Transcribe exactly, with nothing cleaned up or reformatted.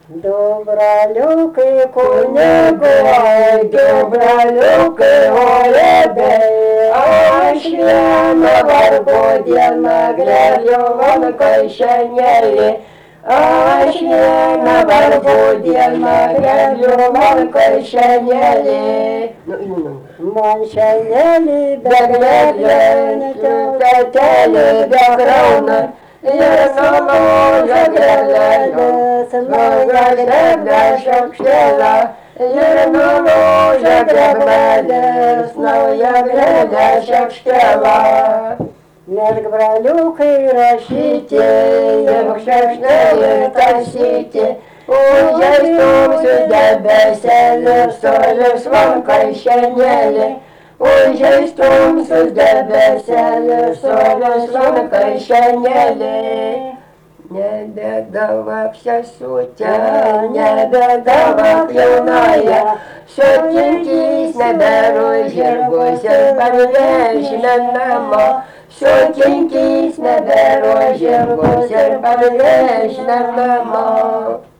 Du broliukai kunigo, du broliukai olėdai, aš vieną vargo dieną grėliu vankai šianėlį. Aš vieną vargo dieną grėliu vankai šianėlį. Man šianėlį be grėlė, katelį be krauna. Ir sulūžo grėlėlis, nauja grėblė šaukštėlą. Ir nulūžo grėblėlis, nauja grėblė šaukštėlą. Merk broliukai rašyti, ir šaukštėlį taisyti, užžeistum su debesėliu, solis vankai šianėlį. Užžeistum su debesėliu, solis vankai šianėlį. Nebedavak sesutė, nebedavak jaunaja, sotinkys nebėru žirgus ir parvežime namo. Sotinkys nebėru žirgus ir parvežime namo.